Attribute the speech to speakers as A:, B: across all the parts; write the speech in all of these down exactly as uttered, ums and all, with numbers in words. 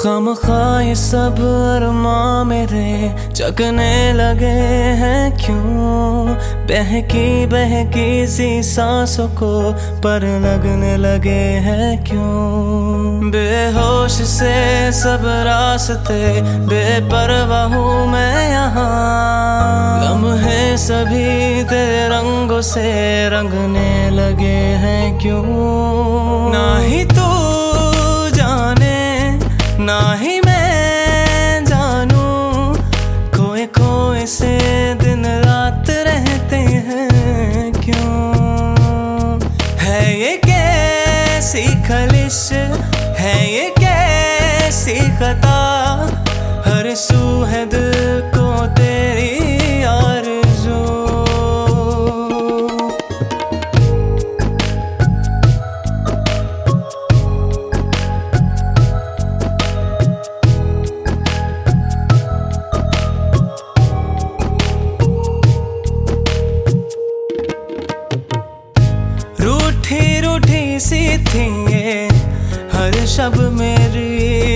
A: खामखा ये सब अरमां मेरे जगने लगे हैं क्यों। बहकी बहकी सी सांसों को पर लगने लगे हैं क्यों। बेहोश से सब रास्ते बेपरवाह हूँ मैं यहाँ। लम्हे सभी तेरे रंगों से रंगने लगे हैं क्यों। ना ही तू जाने ना ही मैं जानूं, खोए खोए से दिन रात रहते हैं क्यों। है ये कैसी खलिश है ये कैसी खता, हर सू है दिल को तेरी आरज़ू। रूठी रूठी सी थी ये हर शब मेरी,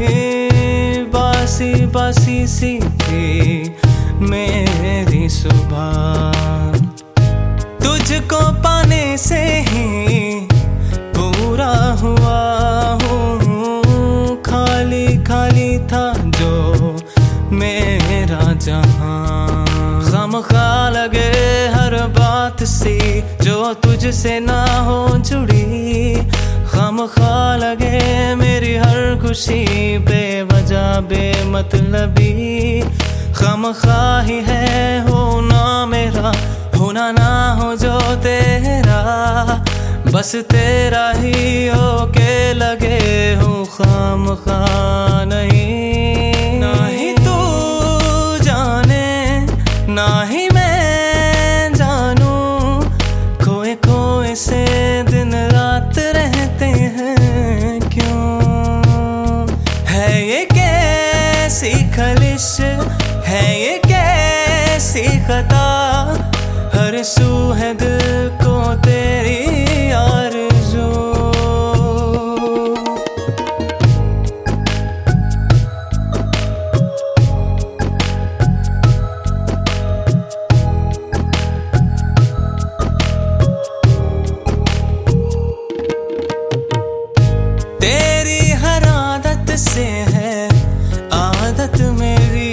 A: बासी बासी सी थी मेरी सुबह। तुझको पाने से ही पूरा हुआ हूँ, खाली खाली था जो मेरा जहां। खामखा लगे हर बात सी जो तुझसे ना हो जुड़ी, खामखा लगे मेरी हर खुशी बेवजह बेमतलबी। खामखा ही है होना मेरा, होना ना हो जो तेरा, बस तेरा ही होके लगे हूँ खामखा नहीं। ना ही तू जाने ना ही मैं जानूं, खोए खोए से दिन रात रहते हैं क्यों। है ये कैसी खलिश है ये कैसी खता, हर सू है दिल को तेरी आरज़ू। तेरी हर आदत से है आदत मेरी,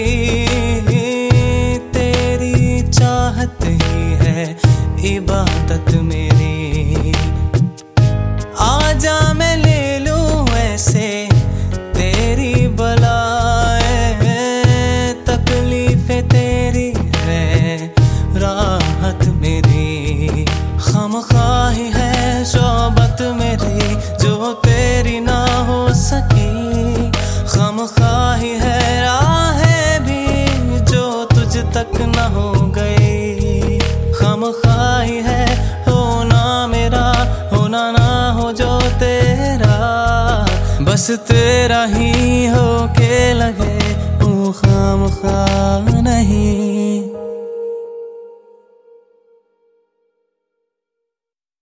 A: तेरी चाहत ही है इबादत मेरी। आजा मैं ले लूं ऐसे तेरी बलाएं, तकलीफें तेरी है राहत मेरी। खामखा ही है शौबत मेरी जो तेरी ना हो सकी, खामखा ही है राहें भी जो तुझ तक ना हो गई। खामखा ही है होना मेरा, होना ना हो जो तेरा, बस तेरा ही होके लगे वो खामखा नहीं।